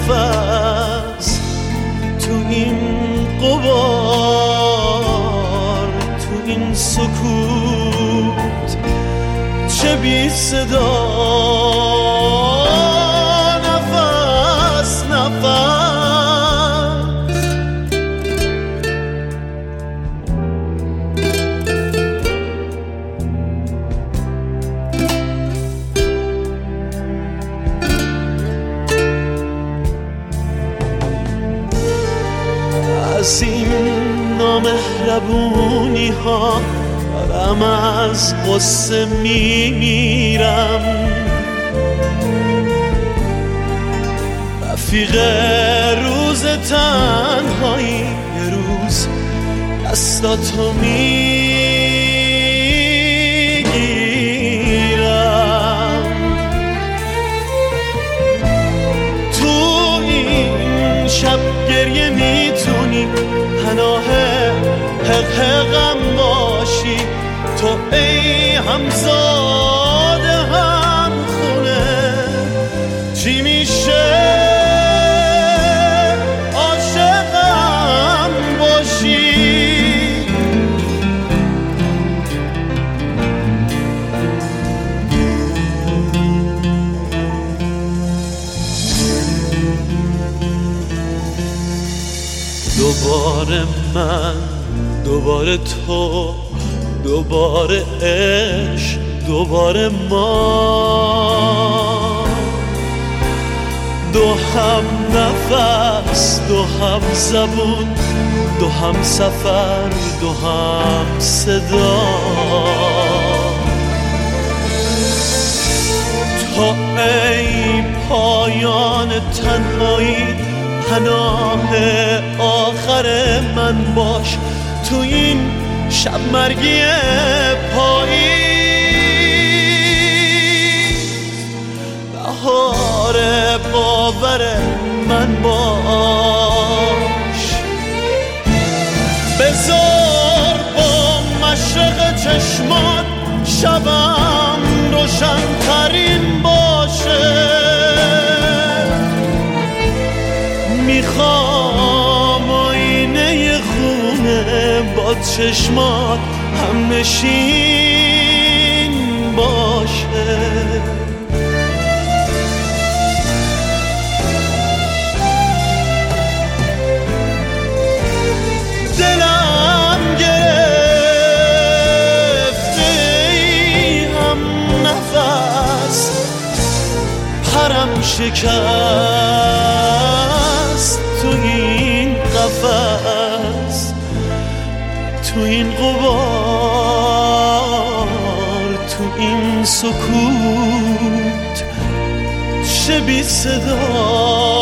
نفس تو این غبار، تو این سکوت چه بی صدا، نفس نفس. از این نامهربونی ها دارم از غصه میمیرم، رفیق روز تنهایی یه روز دستاتو میگیرم. تو این شب گریه میتونی پناه حقم باشی، تو ای همزاده هم خونه، چی میشه عاشقم باشی. دوباره من، دوباره تو، دوباره عشق، دوباره ما، دو هم نفس، دو هم زبون، دو هم سفر، دو هم صدا. تو ای پایان تنهایی، پناه آخر من باش تو این شب مرگی پاییز، بهار باور من باش. بذار با مشرق چشمات شبم روشن ترین باشه، میخوام آینه خونه با چشمات هم نشین باشه. دلم گرفته ای هم نفس، پرم شکست تو این قفس، تو این غبار، تو این سکوت چه بی صدا.